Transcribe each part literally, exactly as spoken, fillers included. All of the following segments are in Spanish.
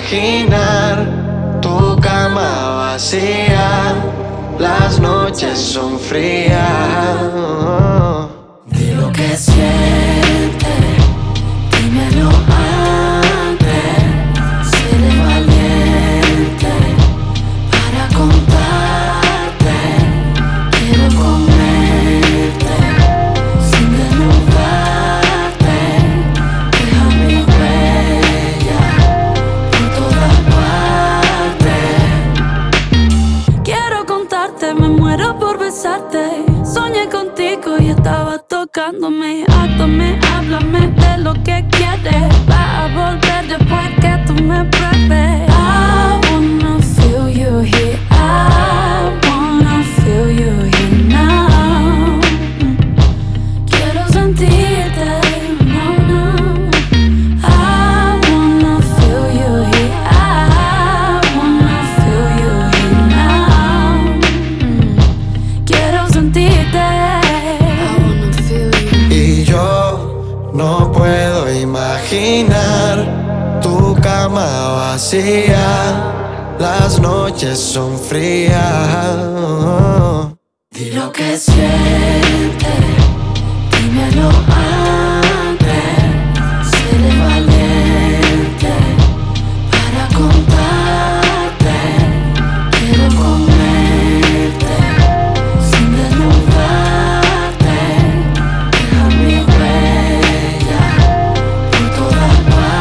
imaginar tu cama vacía, las noches son frías. Di lo que sientes, dímelo antes. Seré valiente para contarte. Quiero comerte sin desnudarte. Deja mi huella por todas partes. Quiero contarte, me muero por besarte. Soñé contigo y estaba tocándome. Átame, háblame de lo que quieres. Va a volver después que tú me pruebes. I wanna feel you here. I wanna feel you here now. Quiero sentirte, no, no. I wanna feel you here. I wanna feel you here now. Quiero sentirte. Y yo no puedo imaginar tu cama vacía, las noches son frías. Di lo que sientes, dímelo antes. Seré valiente para contarte. Quiero comerte sin desnudarte. Deja mi huella por todas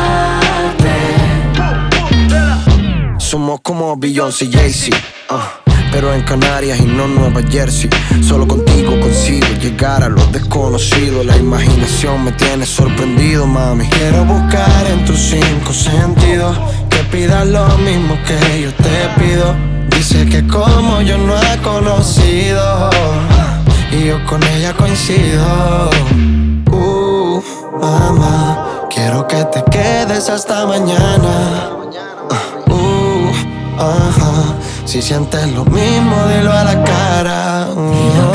partes. Somos como Beyoncé y Jay-Z, uh, pero en Canarias y no Nueva Jersey. Solo contigo consigo llegar a lo desconocido. La imaginación me tiene sorprendido, mami. Quiero buscar en tus cinco sentidos que pidas lo mismo que yo te pido. Dice que como yo no he conocido, y yo con ella coincido. Uh, mamá, quiero que te quedes hasta mañana. Uh, ajá. Si sientes lo mismo, dilo a la cara. Uh.